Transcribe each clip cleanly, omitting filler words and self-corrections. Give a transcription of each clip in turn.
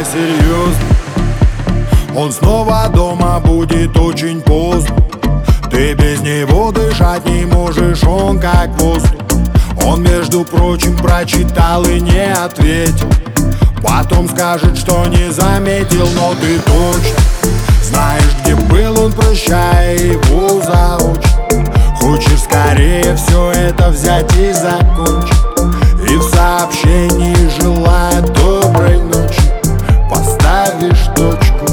стало серьезно. Он снова дома будет очень поздно. Ты без него дышать не можешь, он как воздух. Он, между прочим, прочитал и не ответил. Потом скажет, что не заметил, но ты точно знаешь, где был он, прощай его заочно. Хочешь скорее все это взять и закончить. И в сообщении желая доброй ночи поставишь точку.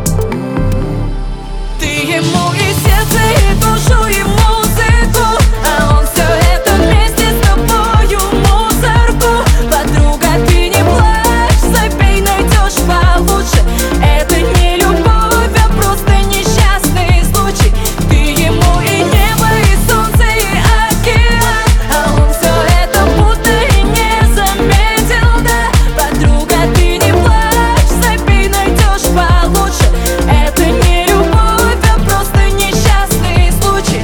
Ты ему и сердце, и душу, и музыку, а он все это вместе с тобою мусорку. Подруга, ты не плачь, забей, найдешь получше. Это не любовь, а просто несчастный случай. Ты ему и небо, и солнце, и океан, а он все это будто и не заметил, да. Подруга, ты не плачь, забей, найдешь получше. Это не любовь, а просто несчастный случай.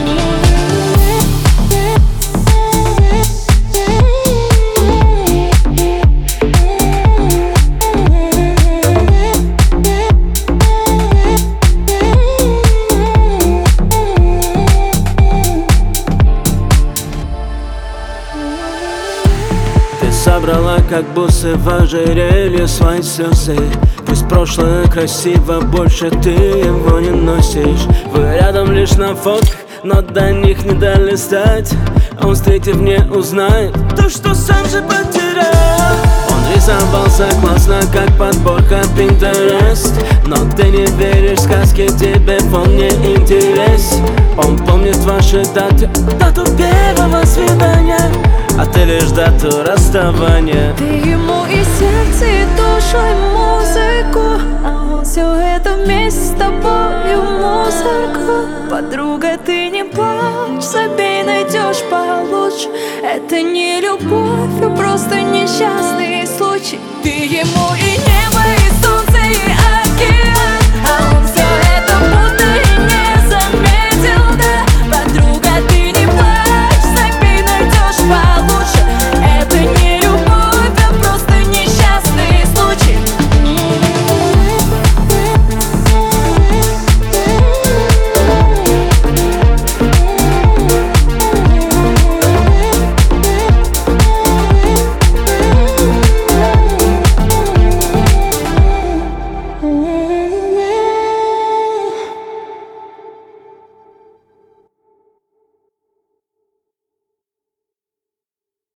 Ты собрала как бусы в ожерелье свои слезы. Пусть прошлое красиво, больше ты его не носишь. Вы рядом лишь на фотках, но до них не долистать. Он, встретив, не узнает то, что сам же потерял. Он рисовался классно, как подборка Pinterest, но ты не веришь в сказки, тебе он не интересен. Он помнит ваши даты, дату первого свидания, а ты лишь дату расставания. Ты ему и сердце, и душу, и музыку, а он все это вместе с тобою мусорку. Подруга, ты не плачь, забей, найдешь получше. Это не любовь, а просто несчастный случай. Ты ему и небо,